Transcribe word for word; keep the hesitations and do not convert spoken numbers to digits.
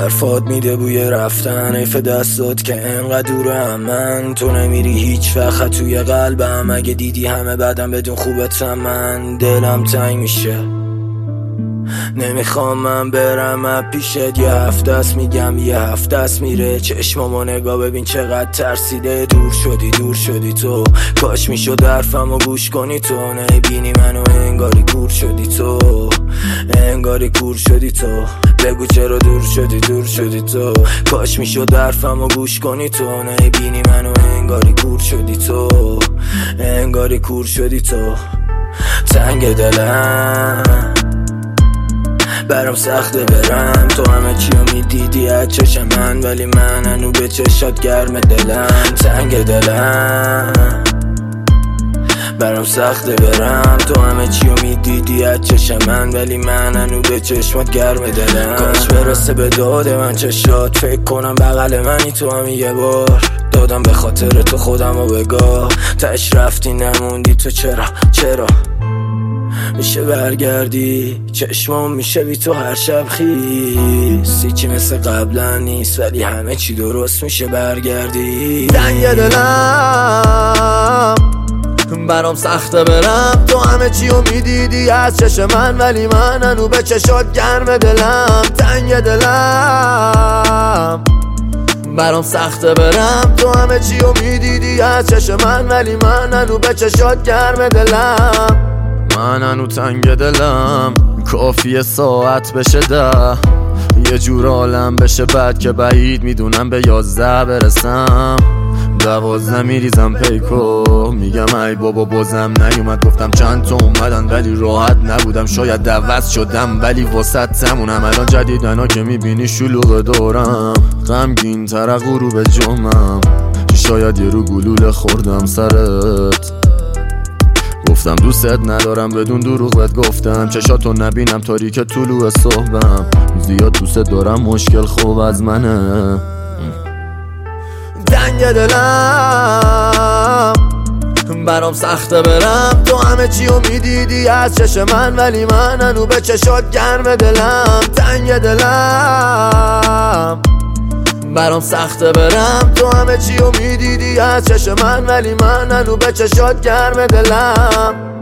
حرفات میده بوی رفتن، حیف دستات که انقدر دورم من. تو نمیری هیچ وقت توی قلبم، اگه دیدی همه بدم بدون خوبتم من. دلم تنگ میشه نمیخوام من برم از پیشت، یه هفته است میگم یه هفته است میره. چشمامو نگاه ببین چقدر ترسیده، دور شدی دور شدی تو. کاش میشد حرفمو گوش کنی تو، نبینی منو انگاری کور شدی تو، انگاری کور شدی تو. بگو چرا دور شدی دور شدی تو. کاش میشد حرفمو گوش کنی تو، نبینی منو انگاری کور شدی تو، انگاری کور شدی تو. تنگ دلم برام سخته برم، تو همه چیو میدیدی از چشم من، ولی من هنو به چشات گرم دلم. تنگ دلم برام سخته برم، تو همه چیو میدیدی از چشم من، ولی من هنو به چشمات گرم دلم. کاش برسه به داد من چشات، فکر کنم بغل منی تو هم یه بار. دادم به خاطر تو خودم و بگاه، تش رفتی نموندی تو. چرا چرا میشه برگردی؟ چشمام میشه بی تو هر شب خیس، هیچی مثل قبلا نیست ولی همه چی درست میشه برگردی. تنگ دلم برام سخته برم، تو همه چی رو میدیدی از چشم من، ولی من هنو به چشات گرم دلم. تنگ دلم برام سخته برم، تو همه چی رو میدیدی از چشم من، ولی من هنو به چشات گرم دلم. من هنو تنگ دلم، کافیه ساعت بشه ده، یه جور عالم بشه بعد که بعید میدونم به یازده برسم. دوازده میریزم پیکو، میگم ای بابا بازم نیومد. گفتم چند تا اومدن ولی راحت نبودم، شاید دوست شدم ولی واسط تمونم. الان جدیدنا که میبینی شلوغ دارم، غمگین تر غروب جمعم، شاید یه رو گلوله خوردم سرت. گفتم دوستت ندارم بدون دروغ بهت گفتم، چشاتو نبینم تاریک طلوع صبحم. زیاد دوست دارم مشکل خوب از منه. تنگ دلم برام سخته برم، تو همه چی رو میدیدی از چشم من، ولی من هنو به چشات گرم دلم. تنگ دلم برام سخته برم، تو همه چی رو میدیدی از چشم من، ولی من هنو به چشات گرم دلم.